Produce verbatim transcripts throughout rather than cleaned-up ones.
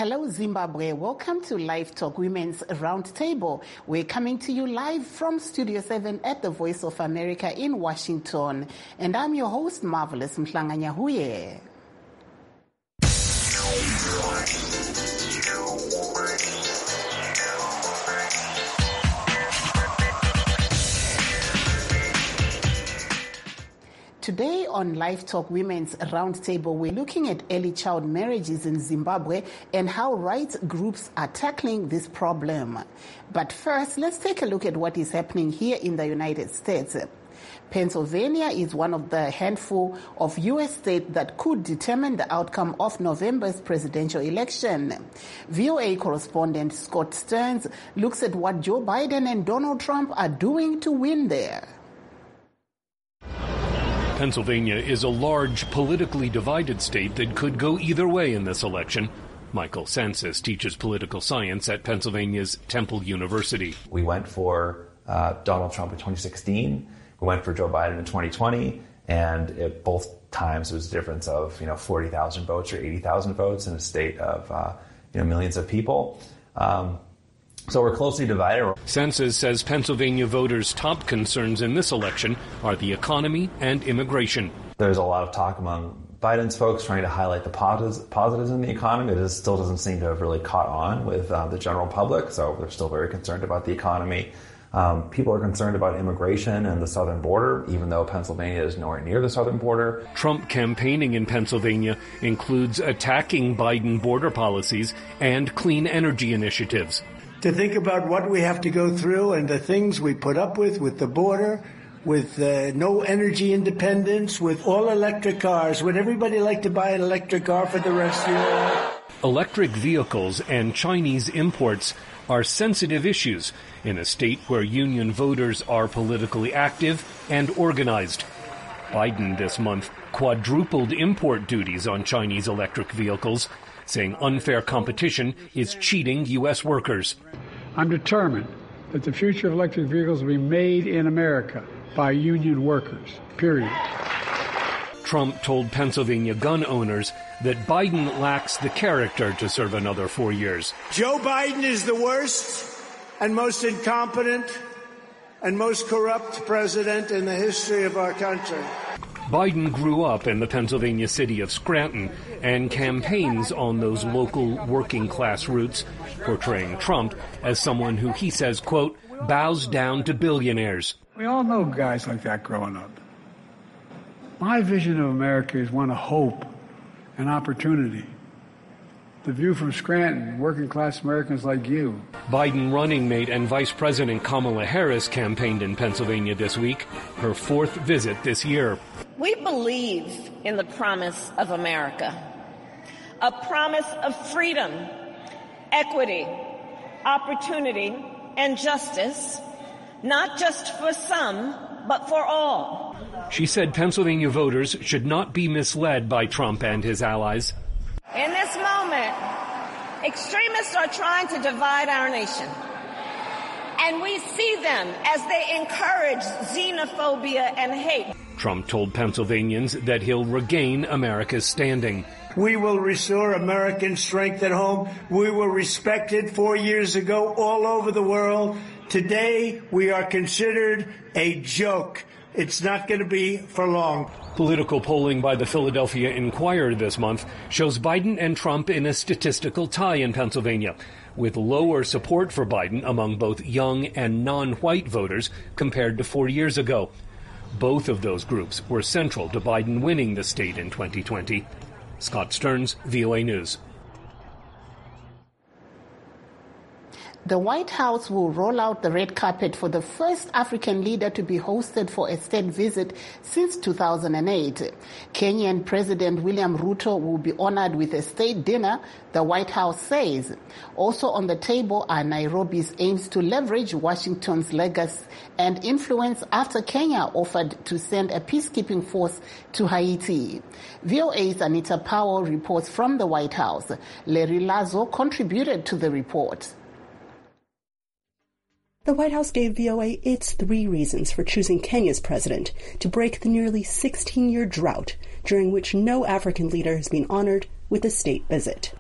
Hello, Zimbabwe. Welcome to Live Talk Women's Roundtable. We're coming to you live from Studio seven at the Voice of America in Washington. And I'm your host, Marvelous Mhlanganyahuye. Today on Live Talk Women's Roundtable, we're looking at early child marriages in Zimbabwe and how rights groups are tackling this problem. But first, let's take a look at what is happening here in the United States. Pennsylvania is one of the handful of U S states that could determine the outcome of November's presidential election. V O A correspondent Scott Stearns looks at what Joe Biden and Donald Trump are doing to win there. Pennsylvania is a large, politically divided state that could go either way in this election. Michael Sansis teaches political science at Pennsylvania's Temple University. We went for uh, Donald Trump in twenty sixteen. We went for Joe Biden in twenty twenty. And at both times, it was a difference of, you know, forty thousand votes or eighty thousand votes in a state of, uh, you know, millions of people. Um, So we're closely divided. Census says Pennsylvania voters' top concerns in this election are the economy and immigration. There's a lot of talk among Biden's folks trying to highlight the posit- positives in the economy. It is, still doesn't seem to have really caught on with uh, the general public, so they're still very concerned about the economy. Um, people are concerned about immigration and the southern border, even though Pennsylvania is nowhere near the southern border. Trump campaigning in Pennsylvania includes attacking Biden border policies and clean energy initiatives. To think about what we have to go through and the things we put up with, with the border, with uh, no energy independence, with all electric cars. Would everybody like to buy an electric car for the rest of your life? Electric vehicles and Chinese imports are sensitive issues in a state where union voters are politically active and organized. Biden this month quadrupled import duties on Chinese electric vehicles, saying unfair competition is cheating U S workers. I'm determined that the future of electric vehicles will be made in America by union workers, period. Trump told Pennsylvania gun owners that Biden lacks the character to serve another four years. Joe Biden is the worst and most incompetent and most corrupt president in the history of our country. Biden grew up in the Pennsylvania city of Scranton and campaigns on those local working-class roots, portraying Trump as someone who he says, quote, bows down to billionaires. We all know guys like that growing up. My vision of America is one of hope and opportunity. The view from Scranton, working-class Americans like you. Biden running mate and Vice President Kamala Harris campaigned in Pennsylvania this week, her fourth visit this year. We believe in the promise of America, a promise of freedom, equity, opportunity, and justice, not just for some, but for all. She said Pennsylvania voters should not be misled by Trump and his allies. In this moment, extremists are trying to divide our nation. And we see them as they encourage xenophobia and hate. Trump told Pennsylvanians that he'll regain America's standing. We will restore American strength at home. We were respected four years ago all over the world. Today, we are considered a joke. It's not going to be for long. Political polling by the Philadelphia Inquirer this month shows Biden and Trump in a statistical tie in Pennsylvania, with lower support for Biden among both young and non-white voters compared to four years ago. Both of those groups were central to Biden winning the state in twenty twenty. Scott Stearns, V O A News. The White House will roll out the red carpet for the first African leader to be hosted for a state visit since two thousand eight. Kenyan President William Ruto will be honored with a state dinner, the White House says. Also on the table are Nairobi's aims to leverage Washington's legacy and influence after Kenya offered to send a peacekeeping force to Haiti. V O A's Anita Powell reports from the White House. Larry Lazo contributed to the report. The White House gave V O A its three reasons for choosing Kenya's president to break the nearly sixteen-year drought during which no African leader has been honored with a state visit.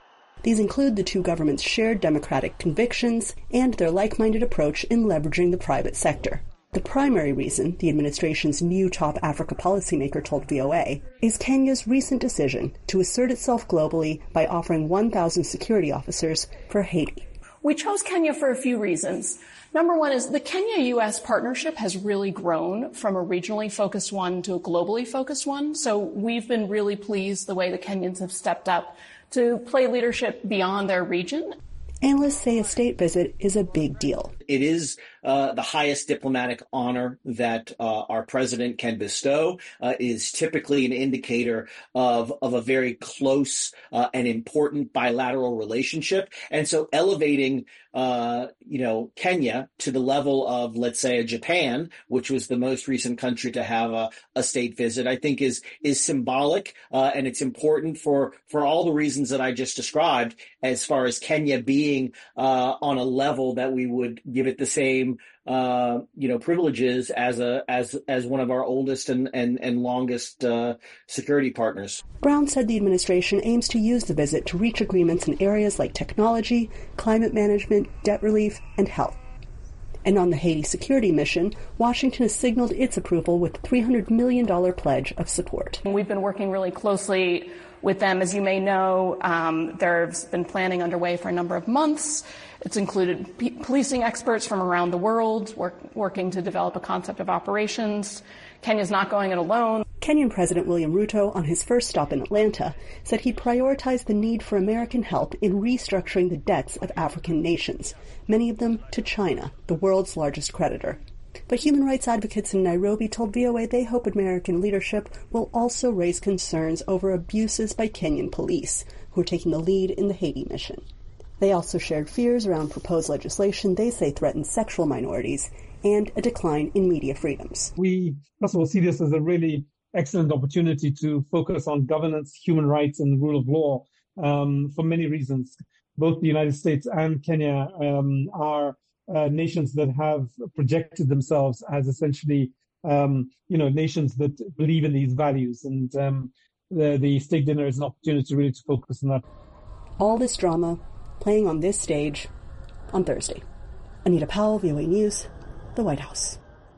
These include the two governments' shared democratic convictions and their like-minded approach in leveraging the private sector. The primary reason, the administration's new top Africa policymaker told V O A, is Kenya's recent decision to assert itself globally by offering one thousand security officers for Haiti. We chose Kenya for a few reasons. Number one is the Kenya-U S partnership has really grown from a regionally focused one to a globally focused one. So we've been really pleased the way the Kenyans have stepped up to play leadership beyond their region. Analysts say a state visit is a big deal. It is uh, the highest diplomatic honor that uh, our president can bestow. Uh, is typically an indicator of of a very close uh, and important bilateral relationship. And so elevating, uh, you know, Kenya to the level of, let's say, a Japan, which was the most recent country to have a, a state visit, I think is is symbolic, uh, and it's important for for all the reasons that I just described, as far as Kenya being uh, on a level that we would give it the same, uh, you know, privileges as a as as one of our oldest and and, and longest uh, security partners. Brown said the administration aims to use the visit to reach agreements in areas like technology, climate management, debt relief, and health. And on the Haiti security mission, Washington has signaled its approval with a three hundred million dollars pledge of support. We've been working really closely with them. As you may know, um, there's been planning underway for a number of months. It's included p- policing experts from around the world work, working to develop a concept of operations. Kenya's not going it alone. Kenyan President William Ruto, on his first stop in Atlanta, said he'd prioritize the need for American help in restructuring the debts of African nations, many of them to China, the world's largest creditor. But human rights advocates in Nairobi told V O A they hope American leadership will also raise concerns over abuses by Kenyan police, who are taking the lead in the Haiti mission. They also shared fears around proposed legislation they say threatens sexual minorities and a decline in media freedoms. We, first of all, see this as a really excellent opportunity to focus on governance, human rights, and the rule of law um, for many reasons. Both the United States and Kenya um, are uh, nations that have projected themselves as essentially, um, you know, nations that believe in these values. And um, the, the state dinner is an opportunity really to focus on that. All this drama playing on this stage on Thursday. Anita Powell, V O A News, the White House.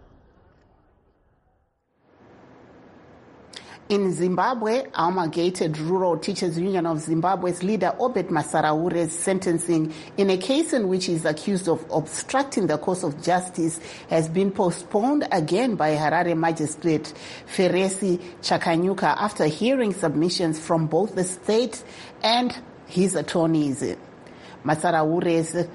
In Zimbabwe, Alma-Gated Rural Teachers Union of Zimbabwe's leader Obed Masaraure's sentencing in a case in which he is accused of obstructing the course of justice has been postponed again by Harare magistrate Feresi Chakanyuka after hearing submissions from both the state and his attorneys. Masaraure's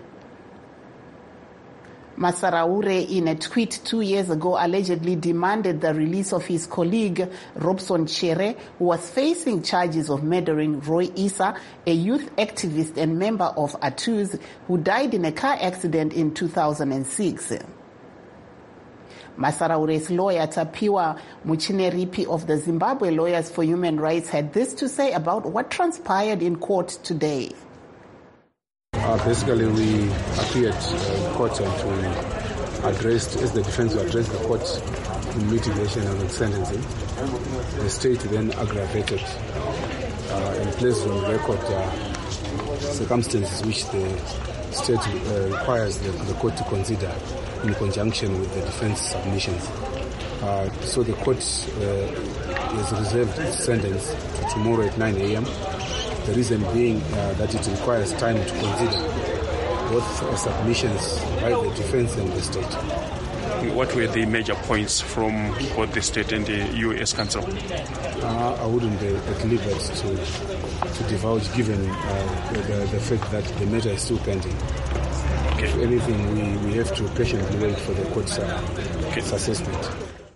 Masaraure, in a tweet two years ago, allegedly demanded the release of his colleague, Robson Chere, who was facing charges of murdering Roy Issa, a youth activist and member of A T U S, who died in a car accident in two thousand six. Masaraure's lawyer, Tapiwa Muchineripi of the Zimbabwe Lawyers for Human Rights, had this to say about what transpired in court today. Uh, basically, we appeared in court and we addressed, as the defense, we addressed the court in mitigation and in sentencing. The state then aggravated uh, and placed on record uh, circumstances which the state uh, requires the, the court to consider in conjunction with the defense submissions. Uh, so the court uh, has reserved its sentence to tomorrow at nine a.m. The reason being uh, that it requires time to consider both uh, submissions by the defense and the state. What were the major points from both the state and the U S Council? Uh, I wouldn't be at liberty to, to divulge, given uh, the, the fact that the matter is still pending. Okay. If anything, we, we have to patiently wait for the court's uh, okay. assessment.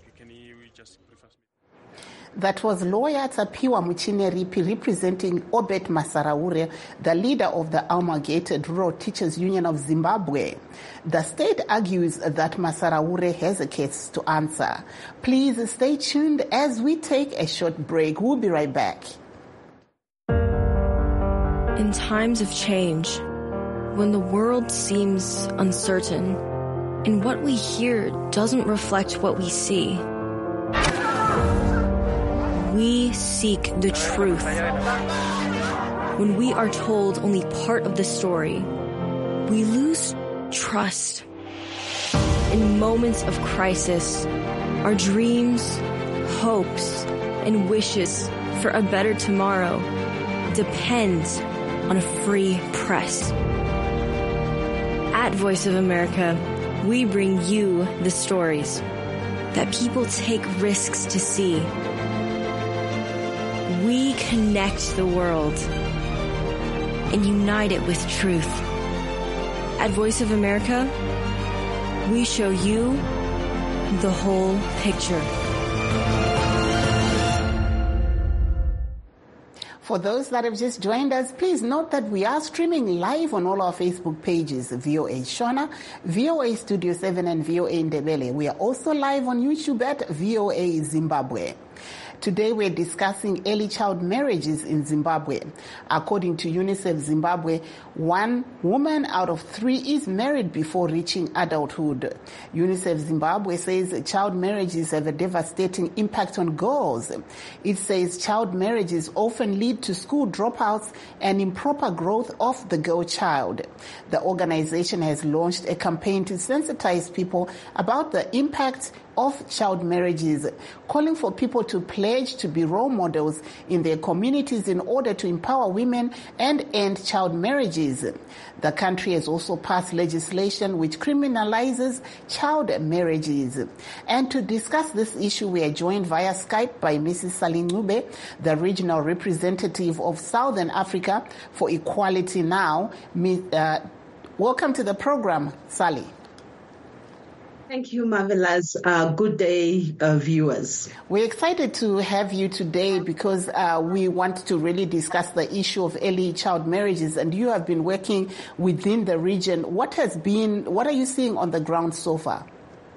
That was lawyer Tapiwa Muchineripi representing Obed Masaraure, the leader of the Alma-Gated Rural Teachers Union of Zimbabwe. The state argues that Masaraure has a case to answer. Please stay tuned as we take a short break. We'll be right back. In times of change, when the world seems uncertain and what we hear doesn't reflect what we see, we seek the truth. when we are told only part of the story, we lose trust. In moments of crisis, our dreams, hopes, and wishes for a better tomorrow depend on a free press. At Voice of America, we bring you the stories that people take risks to see. We connect the world and unite it with truth. At Voice of America, we show you the whole picture. For those that have just joined us, please note that we are streaming live on all our Facebook pages, V O A Shona, V O A Studio seven, and V O A Ndebele. We are also live on YouTube at V O A Zimbabwe. Today we're discussing early child marriages in Zimbabwe. According to UNICEF Zimbabwe, one woman out of three is married before reaching adulthood. UNICEF Zimbabwe says child marriages have a devastating impact on girls. It says child marriages often lead to school dropouts and improper growth of the girl child. The organization has launched a campaign to sensitize people about the impact of child marriages, calling for people to pledge to be role models in their communities in order to empower women and end child marriages. The country has also passed legislation which criminalizes child marriages. And to discuss this issue, we are joined via Skype by Missus Sally Ncube, the regional representative of Southern Africa for Equality Now. Uh, welcome to the program, Sally. Thank you, Marvelous. Uh, good day, uh, viewers. We're excited to have you today because uh, we want to really discuss the issue of early child marriages, and you have been working within the region. What has been, what are you seeing on the ground so far?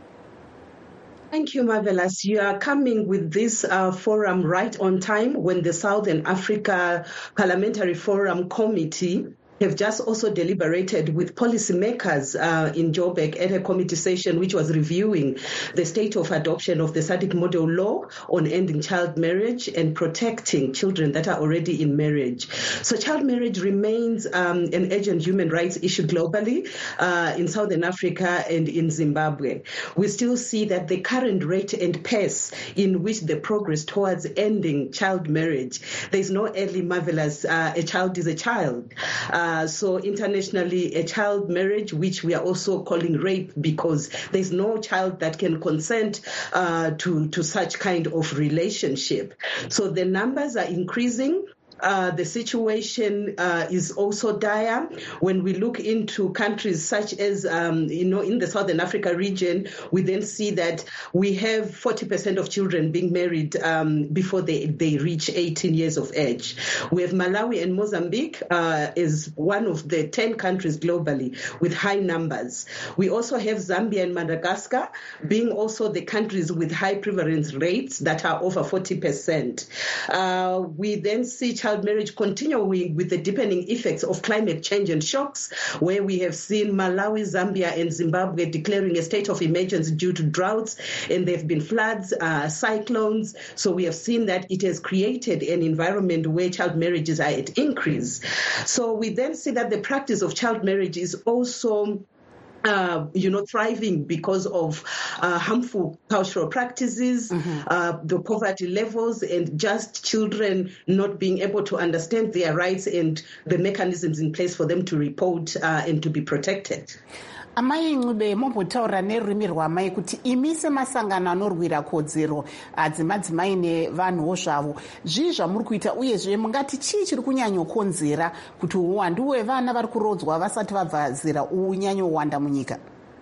Thank you, Marvelous. You are coming with this uh, forum right on time when the Southern Africa Parliamentary Forum Committee have just also deliberated with policymakers uh, in Joburg at a committee session which was reviewing the state of adoption of the S A D C model law on ending child marriage and protecting children that are already in marriage. So child marriage remains um, an urgent human rights issue globally uh, in Southern Africa and in Zimbabwe. We still see that the current rate and pace in which the progress towards ending child marriage, there's no early marvelous, uh, a child is a child. Uh, Uh, so internationally, a child marriage, which we are also calling rape, because there's no child that can consent uh, to, to such kind of relationship. So the numbers are increasing. Uh, the situation uh, is also dire. When we look into countries such as, um, you know, in the Southern Africa region, we then see that we have forty percent of children being married um, before they, they reach eighteen years of age. We have Malawi and Mozambique uh, is one of the ten countries globally with high numbers. We also have Zambia and Madagascar being also the countries with high prevalence rates that are over forty percent. Uh, we then see child marriage continuing with the deepening effects of climate change and shocks, where we have seen Malawi, Zambia, and Zimbabwe declaring a state of emergency due to droughts, and there have been floods, uh, cyclones. So we have seen that it has created an environment where child marriages are at increase. So we then see that the practice of child marriage is also Uh, you know, thriving because of uh, harmful cultural practices, mm-hmm. uh, the poverty levels, and just children not being able to understand their rights and the mechanisms in place for them to report uh, and to be protected. Amai Ncube mombotaura nerurimi rwamai kuti imi semasangano anorwira kodzero adzimadzimai nevanhuwo zvavo zvii zvamuri kuita, uyezve mungati chii chiri kunyanyokonzera kuti uwandu hwevana vari kurodzwa vasati vabva zera unyanyowanda munyika?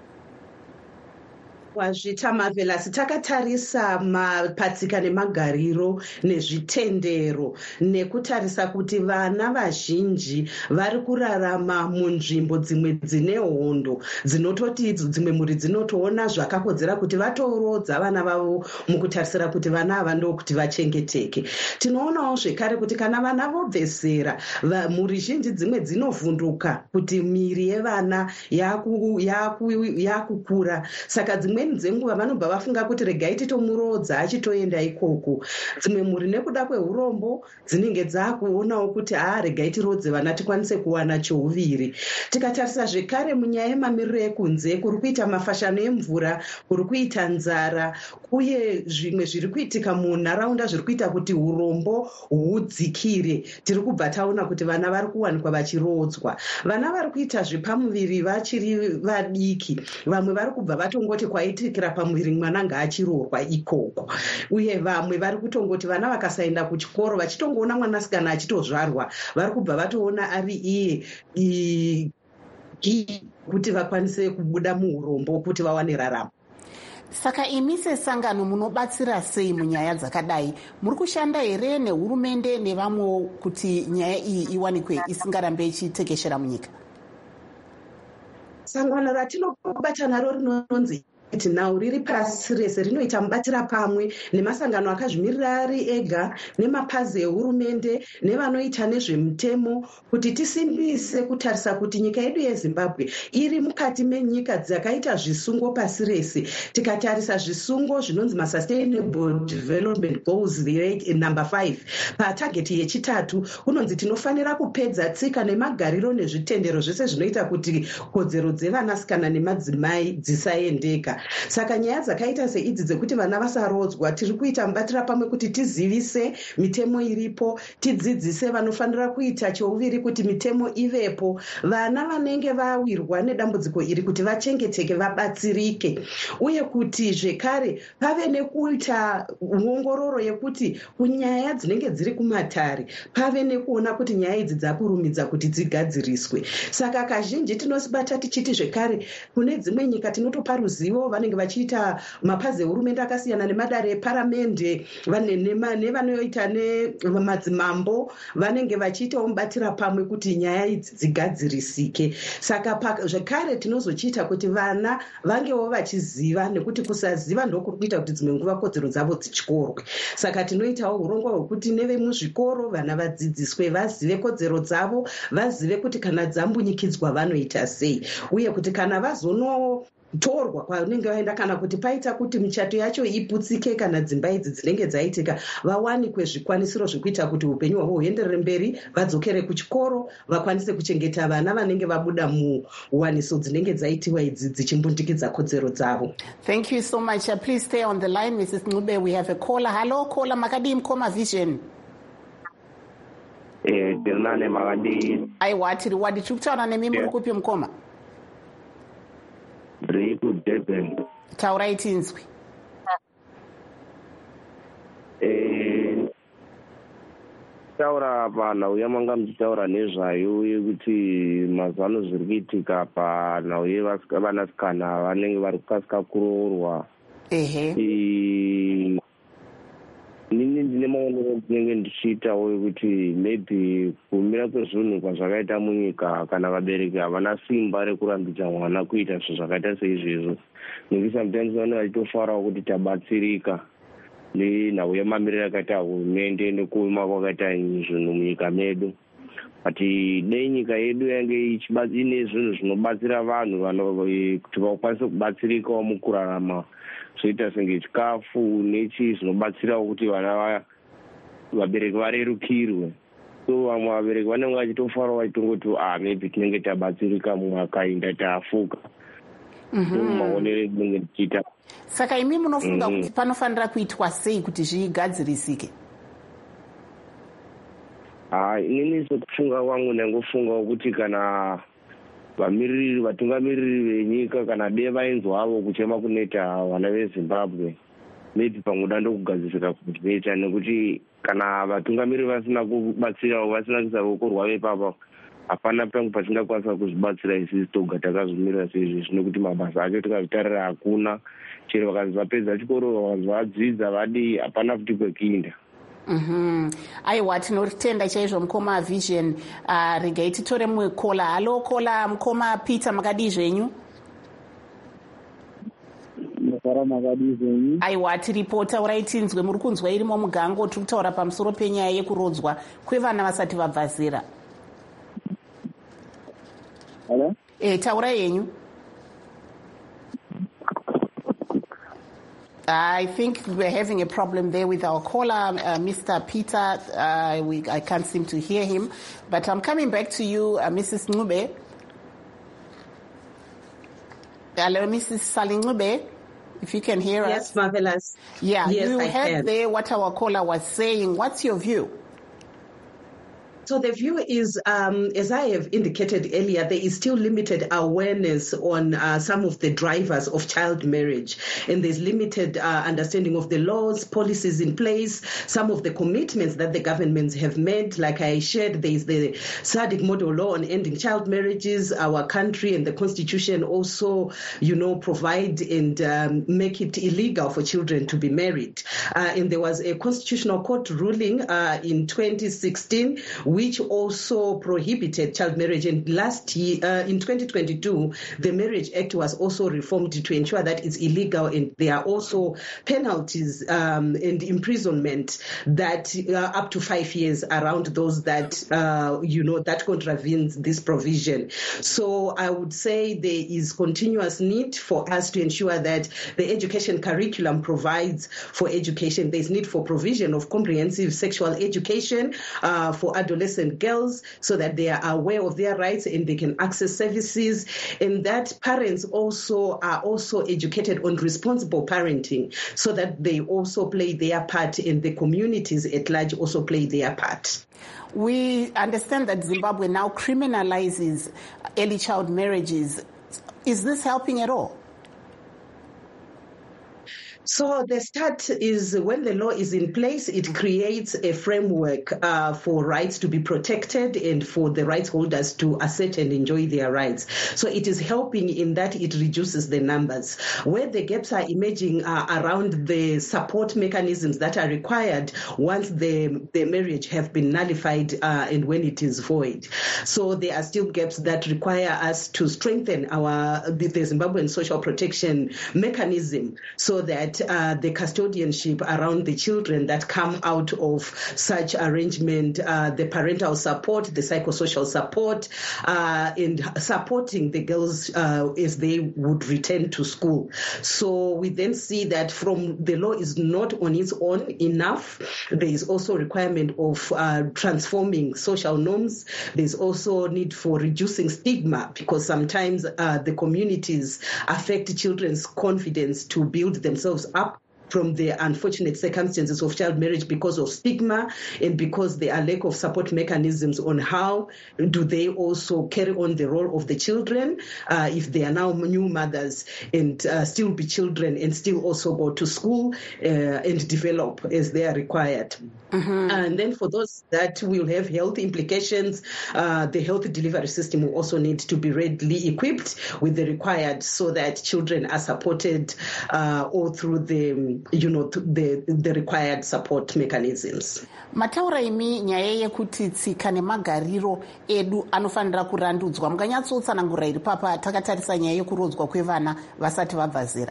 Wazvita Marvelous, takatarisa mapatsika nemagariro nezvitendero nekutarisa kuti vana vazhinji vari kurarama munzvimbo dzimwe dzine hondo dzinototi idzo dzimwe mhuri dzinotoona zvakakodzera kuti vatorodza vana vavo mukutarisira kuti vana ava ndokuti vachengeteke. Tinoonawo zvekare kuti kana vana vobve zera, mhuri zhinji dzimwe dzinovhunduka kuti miri yevana yakukura, saka dzimwe dzimweni dzenguva vanobva vafunga kuti regai titomurodza achitoenda ikoko. Dzimwe mhuri nekuda kweurombo dzinenge dzakuonawo kuti haa regai tirodze vana tikwanise kuwana chouviri. Tikatarisa zvekare munyaya yemamiriro ekunze kuri kuita mafashano emvura, kuri kuita nzara uye zvimwe zviri kuitika munharaunda zviri kuita kuti urombo hudzikire, tiri kubva taona kuti vana vari kuwanikwa vachirodzwa. Vana vari kuita zvepamuviri vachiri vadiki, vamwe vari kubva vatongoti kwaitikira pamuviri mwana ngaachiroorwa ikoko, uye vamwe vari kutongoti vana vakasaenda kuchikoro vachitongoona mwanasikana achitozvarwa vari kubva vatoona ari iye kuti vakwanise kubuda muurombo kuti vawane raramo. Saka imi sesangano munobatsira sei munyaya dzakadai? Muri kushanda here nehurumende nevamwe kuti nyaya iyi iwanikwe isingarambe ichitekeshera munyika? Sangano ratinobatana naro rinonzi nhau riri pasi rese rinoita mubatira pamwe nemasangano akazvimirira ari ega nemapazi ehurumende nevanoita nezvemutemo kuti tisimbise kutarisa kuti nyika yedu yeZimbabwe iri mukati menyika dzakaita zvisungo pasi rese. Tikatarisa zvisungo zvinonzi masustainable development goals number five patageti yechitatu kunonzi tinofanira kupedza tsika nemagariro nezvitendero zvese zvinoita kuti kodzero dzevanasikana nemadzimai dzisaendeka. Saka nyaya dzakaita seidzi dzekuti vana vasarodzwa tiri kuita mubatira pamwe kuti tizivise mitemo iripo, tidzidzise vanofanira kuita chouviri kuti mitemo ivepo, vana vanenge vawirwa nedambudziko iri kuti vachengeteke vabatsirike, uye kuti zvekare pave nekuita ongororo yekuti kunyaya dzinenge dziri kumatare pave nekuona kuti nyaya idzi dzakurumidza kuti dzigadziriswe. Saka kazhinji tinosibata tichiti zvekare kune dzimwe nyika tinotopa ruzivo, vanenge vachiita mapazi ehurumende akasiyana nemadare eparamende nevanoita nemadzimambo vanenge vachiitawo mubatira pamwe kuti nyaya idzi dzigadzirisike. Saka zvekare tinozochiita kuti vana vangewo vachiziva, nekuti kusaziva ndokuri kuita kuti dzimwe nguva kodzero dzavo dzichkorwe. Saka tinoitawo urongwa hwekuti nevemuzvikoro vana vadzidziswe, vazive kodzero dzavo, vazive kuti kana dzambunyikidzwa vanoita sei, uye kuti kana vazono torwa kwaunenge vaenda kana kuti paita kuti michato yacho iputsike kana dzimba idzi dzinenge dzaitika vawanikwe zvikwanisiro zvekuita kuti upenyu hwavo huenderere mberi, vadzokere kuchikoro, vakwanise kuchengeta vana vanenge vabuda muwaniso dzinenge dzaitiwa idzi dzichimbundikidza kodzero dzavo. Thank you so much. Uh, please stay on the line, Missus Ncube. We have a caller. Hello, caller. Makadi Mkoma Vision. Eh, Dirnane Makadi. Aiwa, tiri wadi chukutaona nemi muri kupi Mkoma? Riku Deben. Taurai tinzwi. Eh, taura panhau yamanga muchitaura nezvayo yekuti mazano zviri kuitika panhau yevanasikana vanenge vari kukasika kuroorwa. Ehe. Nini ndine maonero ndinenge ndichiitawo yekuti maybe kumira kwezvinhu kwazvakaita munyika kana vabereki havana simba rekurambidza mwana kuita zvinhu zvakaita seizvezvo, nekuti sometimes vanenge vachitofarawo kuti tabatsirika nenhau yemamiriro yakaita hurumende nekuima kwakaita zvinhu munyika medu. But dei nyika yedu yange ine zvinhu zvinobatsira vanhu kuti vakwanise kubatsirikawo mukurarama, zvoita senge chikafu nechi zvinobatsirawo kuti vana vabereki varerukirwe. So vamwe vabereki vanenge vachitofarawo vachitongoti ah maybe tinenge tabatsirika mumwe akainda taafuka. maonero edinenge tichiita. Saka imi munofunga kuti panofanira kuitwa sei kuti zvigadzirisike? Ah, inini sokufunga kwangu ndangofunga kuti kana vamiriri vatungamiriri venyika kana dei vainzwavo kuchema kuneta vana veZimbabwe, maybe pamwe dandokugadzirisika kunoita, nekuti kana vatungamiriri vasina kubatsirawo, vasina kuisa ruoko rwavo ipapa, hapana pangu patingakwanisa kuzvibatsira isisi toga takazvimirira seizvizvi, nekuti mabasa acho tikazvitarira hakuna. Chero vakazi vapedza chikoro, vakazi vadzidza vadii, hapana futi kwekuinda. Mhm. Aiwa, tinotenda chaizvo Mukoma Vision. Uh, regai titore mumwe kola. Halo kola, Mukoma Peter, makadii zvenyu? Makara makadii zvenyu? Aiwa, tiripo, taurai tinzwe. Muri kunzwa irimo mugango, tiri kutaura pamusoro penyaya yekurodzwa kwevana vasati vabva zera. Hello? Eh, taurai yenyu. I think we're having a problem there with our caller, uh, Mister Peter. Uh, we, I can't seem to hear him. But I'm coming back to you, uh, Missus Ncube. Hello, Missus Salingube, if you can hear yes, us. Yes, Marvelous. Yeah, yes, you I heard can. there what our caller was saying. What's your view? So the view is, um, as I have indicated earlier, there is still limited awareness on uh, some of the drivers of child marriage, and there's limited uh, understanding of the laws, policies in place, some of the commitments that the governments have made. Like I shared, there is the SADC model law on ending child marriages. Our country and the constitution also, you know, provide and um, make it illegal for children to be married. Uh, and there was a constitutional court ruling uh, in twenty sixteen, which also prohibited child marriage. And last year, uh, in twenty twenty-two, the Marriage Act was also reformed to ensure that it's illegal, and there are also penalties um, and imprisonment that uh, up to five years around those that, uh, you know, that contravenes this provision. So I would say there is continuous need for us to ensure that the education curriculum provides for education. There's need for provision of comprehensive sexual education uh, for adolescents and girls, so that they are aware of their rights and they can access services, and that parents also are also educated on responsible parenting, so that they also play their part and the communities at large also play their part. We understand that Zimbabwe now criminalizes early child marriages. Is this helping at all? So the start is when the law is in place, it creates a framework uh, for rights to be protected and for the rights holders to assert and enjoy their rights. So it is helping in that it reduces the numbers. Where the gaps are emerging uh, around the support mechanisms that are required once the, the marriage have been nullified uh, and when it is void. So there are still gaps that require us to strengthen our the, the Zimbabwean social protection mechanism, so that Uh, the custodianship around the children that come out of such arrangement, uh, the parental support, the psychosocial support, uh, and supporting the girls uh, as they would return to school. So we then see that from the law is not on its own enough. There is also requirement of uh, transforming social norms. There's also need for reducing stigma, because sometimes uh, the communities affect children's confidence to build themselves up from the unfortunate circumstances of child marriage because of stigma and because there are lack of support mechanisms on how do they also carry on the role of the children uh, if they are now new mothers and uh, still be children and still also go to school uh, and develop as they are required. Mm-hmm. And then for those that will have health implications, uh, the health delivery system will also need to be readily equipped with the required, so that children are supported uh, all through the, you know, the, the required support mechanisms. Mataura imi nyaya yekuti tsika nemagariro edu anofanira kurandudzwa. Mukanyatsoutsanangura iri papa takatarisa nyaya yekurodzwa kwevana vasati vabva zera.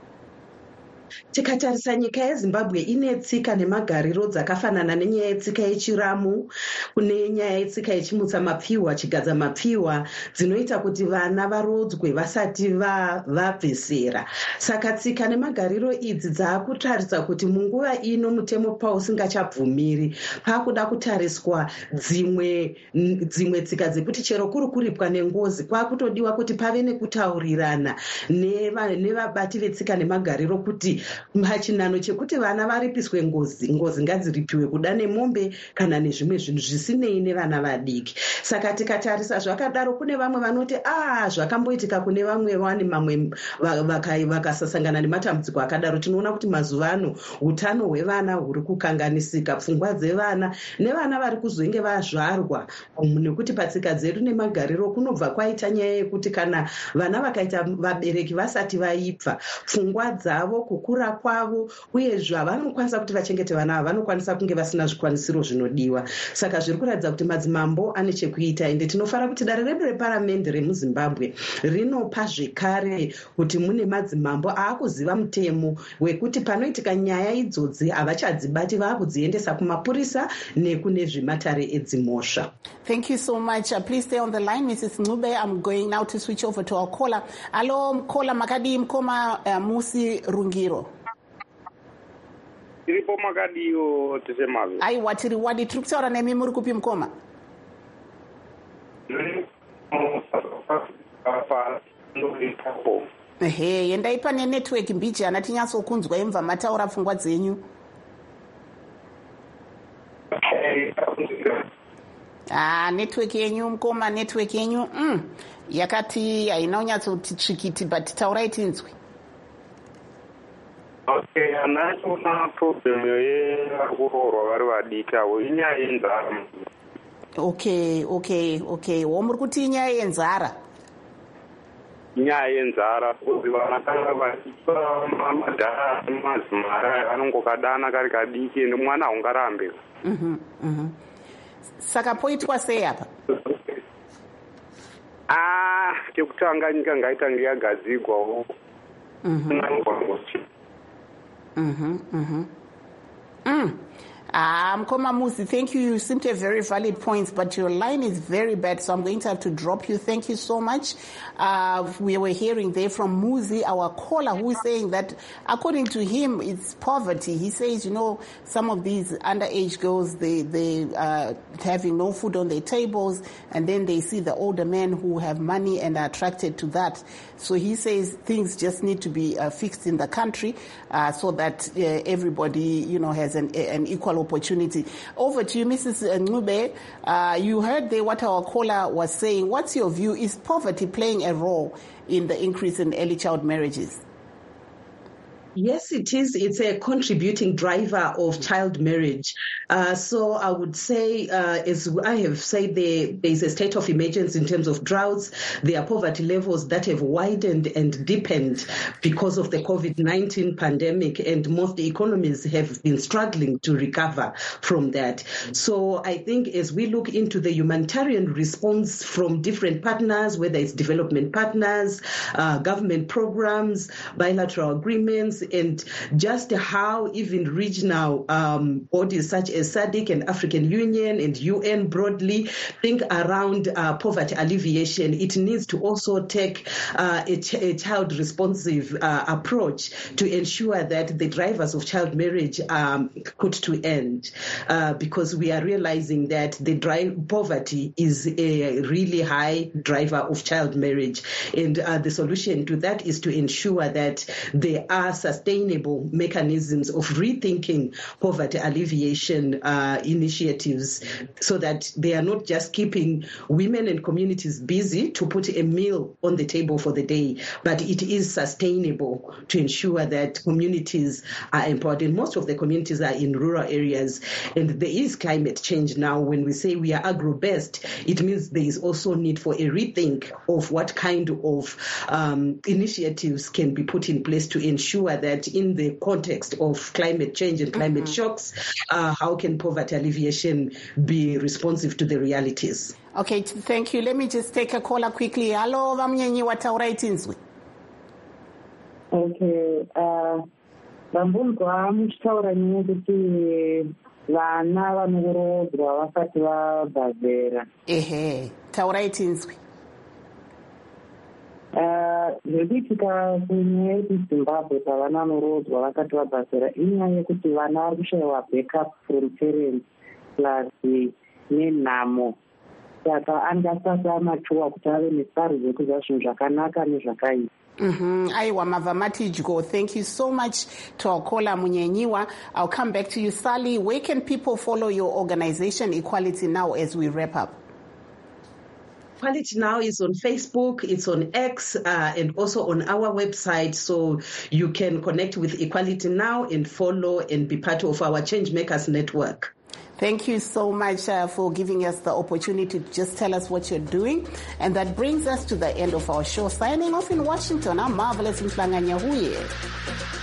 Tikatarisa nyika yeZimbabwe ine tsika nemagariro dzakafanana nenyaya yetsika yechiramu, kune nyaya yetsika yechimutsa mapfiwa, chigadza mapfiwa, dzinoita kuti vana varodzwe vasati vabve zera. Saka tsika nemagariro idzi dzakutaridza kuti munguva ino mutemo pausingachabvumiri, pakuda kutariswa dzimwe dzimwe tsika dzekuti chero kuri kuripwa nengozi kwakutodiwa kuti pave nekutaurirana nevabati vetsika nemagariro kuti pachinano chekuti vana varipiswe ngozi, ngozi ngadziripiwe kuda nemombe kana nezvimwe zvinhu zvisinei nevana vadiki. Saka tikatarisa zvakadaro, kune vamwe vanoti ah zvakamboitika kune vamwe vane mamwe vakasasangana nematambudziko akadaro. Tinoona kuti mazuva ano utano hwevana huri kukanganisika, pfungwa dzevana nevana vari kuzonge vazvarwa, nekuti patsika dzedu nemagariro kunobva kwaita nyaya yekuti kana vana vakaita vabereki vasati vaibva, pfungwa dzavo, kukura kwavo uye zvavanokwanisa kuti vachengete vana ava vanokwanisa kunge vasina zvikwanisiro zvinodiwa. Saka zviri kuratidza kuti madzimambo ane chekuita, ende tinofara kuti dare redu reparamende remuZimbabwe rinopa zvekare kuti mune madzimambo aakuziva mutemo wekuti panoitika nyaya idzodzi havachadzibati, vaakudziendesa kumapurisa nekune zvimatare edzimhosva. Thank you so much. Uh, please stay on the line, Missus Ncube. I'm going now to switch over to our caller. Hello, caller Makadi Mkoma uh, Musi Rungiro. tiripo makadiyo tisemazo. Aiwa tiri wadi tiri kutaura nemi muri kupi Mukoma? Ehe, endai pane network mbijana tinyatsokunzwa imva mataura pfungwa dzenyu. Ah, network yenyu Mukoma, network yenyu mm, yakati haina kunyatsoti tsvikiti, but taurai tinzwe. Okay, anachona problem yekurorwa vari vadiki avo inyaya yenzara. Okay, okay, okay. Womuri kuti inyaya yenzara? Inyaya yenzara kuti vanatanga vachipa madhara madzimara anongokadana kari kadiki ende mwana haungarambe. Mhm, mhm. Saka poitwa sei apa? Ah, chekutanga nyika ngaitange yagadzigwawo. Mhm. Mhm, mhm. Mm. Ah, Mukoma Muzi, thank you. You seem to have very valid points, but your line is very bad, so I'm going to have to drop you. Thank you so much. Uh, we were hearing there from Muzi, our caller, who is saying that according to him, it's poverty. He says, you know, some of these underage girls, they, they uh, having no food on their tables, and then they see the older men who have money and are attracted to that. So he says things just need to be uh, fixed in the country uh, so that uh, everybody, you know, has an, an equal opportunity. Over to you, Missus Ncube. Uh, you heard there what our caller was saying. What's your view? Is poverty playing a role in the increase in early child marriages? Yes, it is. It's a contributing driver of child marriage. Uh, so I would say, uh, as I have said, there, there is a state of emergency in terms of droughts. There are poverty levels that have widened and deepened because of the COVID nineteen pandemic, and most economies have been struggling to recover from that. So I think as we look into the humanitarian response from different partners, whether it's development partners, uh, government programs, bilateral agreements, and just how even regional um, bodies such as SADC and African Union and U N broadly think around uh, poverty alleviation, it needs to also take uh, a, ch- a child-responsive uh, approach to ensure that the drivers of child marriage are um, put to end, uh, because we are realizing that the drive poverty is a really high driver of child marriage, and uh, the solution to that is to ensure that there are sustainable mechanisms of rethinking poverty alleviation uh, initiatives so that they are not just keeping women and communities busy to put a meal on the table for the day, but it is sustainable to ensure that communities are empowered. And most of the communities are in rural areas, and there is climate change now. When we say we are agro-based, it means there is also need for a rethink of what kind of um, initiatives can be put in place to ensure that in the context of climate change and climate mm-hmm. shocks, uh, how can poverty alleviation be responsive to the realities? Okay, thank you. Let me just take a caller quickly. Hello, vamnyenyi wataura itinzwi. Okay, uh, vambunzwa muchitaura nyaya kuti vana vanorodzwa vasati vabhadhera. Ehe, taura itinzwi. Zvinoitika kunyaya yekuzimbabwe pavana vanorodzwa vasati vabhadhera inyaya yekuti vana vari kushayiwa backup from parents plus nenhamo. Saka angasati amachuwa kuti ave nesaro dzekuziva zvinhu zvakanaka nezvakaipa. Mm-hmm. Aiwa Mavamatijgo, thank you so much to our caller Munyenyiwa. I'll come back to you, Sally. Where can people follow your organization Equality Now as we wrap up? Equality Now is on Facebook, it's on X, uh, and also on our website. So you can connect with Equality Now and follow and be part of our Changemakers network. Thank you so much uh, for giving us the opportunity to just tell us what you're doing. And that brings us to the end of our show. Signing off in Washington, I'm Marvelous Mhlanganya Huye.